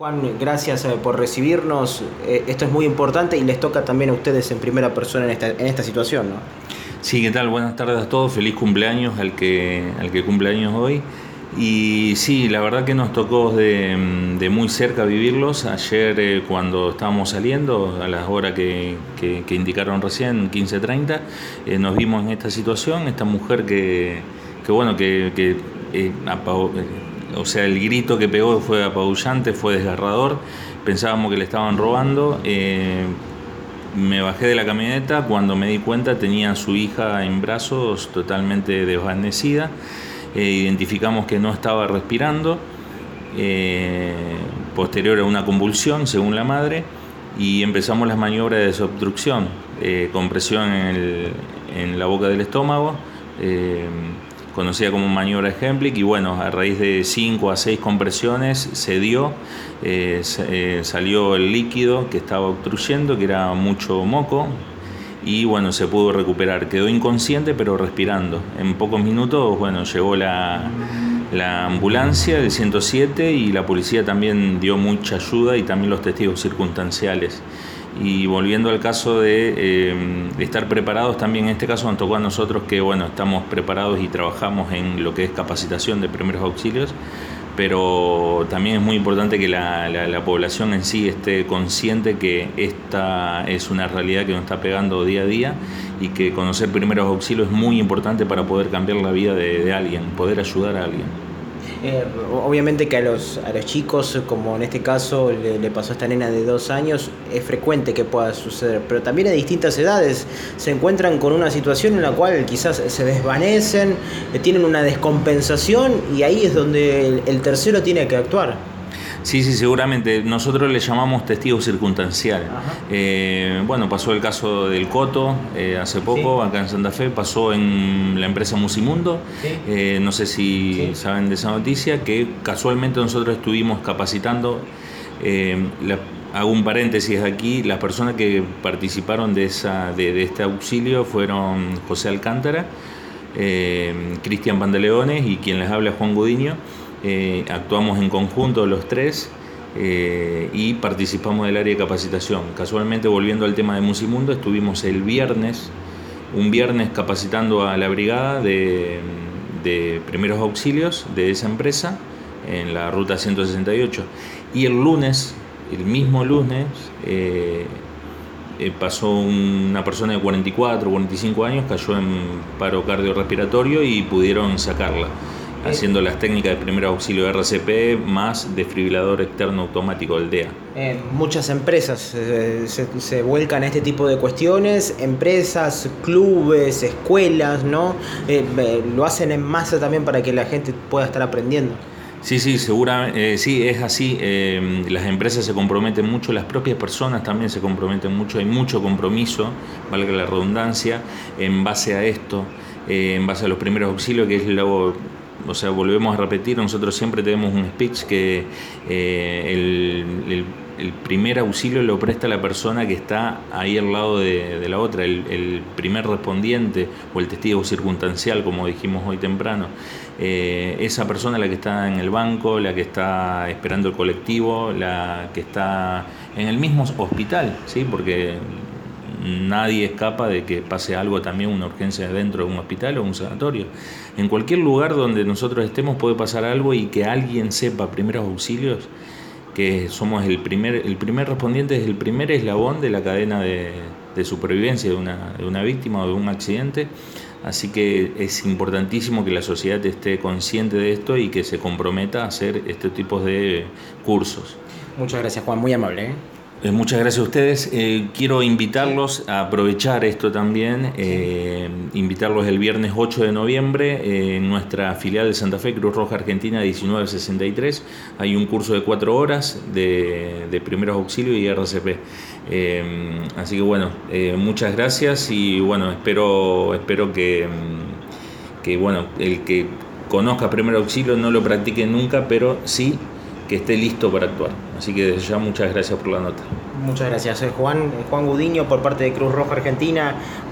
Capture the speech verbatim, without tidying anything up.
Juan, gracias eh, por recibirnos. Eh, esto es muy importante y les toca también a ustedes en primera persona en esta, en esta situación, ¿no? Sí, ¿qué tal? Buenas tardes a todos. Feliz cumpleaños al que, al que cumple años hoy. Y sí, la verdad que nos tocó de, de muy cerca vivirlos. Ayer eh, cuando estábamos saliendo, a las horas que, que, que indicaron recién, quince treinta, eh, nos vimos en esta situación. Esta mujer que, que bueno, que, que eh, apagó, eh, o sea, el grito que pegó fue apabullante, fue desgarrador. Pensábamos que le estaban robando. Eh, me bajé de la camioneta, cuando me di cuenta tenía a su hija en brazos totalmente desvanecida. Eh, identificamos que no estaba respirando, eh, posterior a una convulsión según la madre, y empezamos las maniobras de desobstrucción, eh, compresión en, el, en la boca del estómago, eh, conocida como maniobra de Hemplick, y bueno, a raíz de cinco a seis compresiones se dio, eh, se, eh, salió el líquido que estaba obstruyendo, que era mucho moco, y bueno, se pudo recuperar. Quedó inconsciente pero respirando. En pocos minutos, bueno, llegó la, la ambulancia del ciento siete y la policía también dio mucha ayuda, y también los testigos circunstanciales. Y volviendo al caso de eh, estar preparados, también en este caso nos tocó a nosotros que bueno, estamos preparados y trabajamos en lo que es capacitación de primeros auxilios, pero también es muy importante que la, la, la población en sí esté consciente que esta es una realidad que nos está pegando día a día, y que conocer primeros auxilios es muy importante para poder cambiar la vida de, de alguien, poder ayudar a alguien. Eh, obviamente que a los, a los chicos, como en este caso le, le pasó a esta nena de dos años, es frecuente que pueda suceder, pero también a distintas edades se encuentran con una situación en la cual quizás se desvanecen, eh, tienen una descompensación, y ahí es donde el, el tercero tiene que actuar. Sí, sí, seguramente. Nosotros le llamamos testigo circunstancial. Eh, bueno, pasó el caso del Coto eh, hace poco, sí, acá en Santa Fe, pasó en la empresa Musimundo. Sí. Eh, no sé si sí. saben de esa noticia, que casualmente nosotros estuvimos capacitando. Eh, la, hago un paréntesis aquí, las personas que participaron de, esa, de, de este auxilio fueron José Alcántara, eh, Cristian Pantaleones y quien les habla, Juan Gudiño. Eh, actuamos en conjunto los tres eh, y participamos del área de capacitación. Casualmente, volviendo al tema de Musimundo, estuvimos el viernes, un viernes capacitando a la brigada de, de primeros auxilios de esa empresa en la ruta ciento sesenta y ocho, y el lunes, el mismo lunes, eh, eh, pasó una persona de cuarenta y cuatro, cuarenta y cinco años, cayó en paro cardiorrespiratorio y pudieron sacarla, haciendo las técnicas de primer auxilio de R C P más desfibrilador externo automático, el D E A. Eh, muchas empresas eh, se, se vuelcan a este tipo de cuestiones, empresas, clubes, escuelas, ¿no? Eh, eh, lo hacen en masa también para que la gente pueda estar aprendiendo. Sí, sí, seguramente, eh, sí, es así. Eh, las empresas se comprometen mucho, las propias personas también se comprometen mucho, hay mucho compromiso, valga la redundancia, en base a esto, eh, en base a los primeros auxilios, que es lo... O sea, volvemos a repetir, nosotros siempre tenemos un speech que eh, el, el, el primer auxilio lo presta la persona que está ahí al lado de, de la otra, el, el primer respondiente o el testigo circunstancial, como dijimos hoy temprano. Eh, esa persona, la que está en el banco, la que está esperando el colectivo, la que está en el mismo hospital, ¿sí? Porque nadie escapa de que pase algo, también una urgencia dentro de un hospital o un sanatorio. En cualquier lugar donde nosotros estemos puede pasar algo, y que alguien sepa primeros auxilios, que somos el primer, el primer respondiente, es el primer eslabón de la cadena de, de supervivencia de una, de una víctima o de un accidente. Así que es importantísimo que la sociedad esté consciente de esto y que se comprometa a hacer este tipo de cursos. Muchas gracias, Juan, muy amable, ¿eh? Muchas gracias a ustedes. Eh, quiero invitarlos a aprovechar esto también, eh, invitarlos el viernes ocho de noviembre eh, en nuestra filial de Santa Fe, Cruz Roja Argentina diecinueve sesenta y tres. Hay un curso de cuatro horas de, de primeros auxilios y R C P. Eh, así que bueno, eh, muchas gracias, y bueno, espero, espero que, que bueno, el que conozca primer auxilio no lo practique nunca, pero sí que esté listo para actuar. Así que desde ya muchas gracias por la nota. Muchas gracias, Juan. Juan Gudiño, por parte de Cruz Roja Argentina.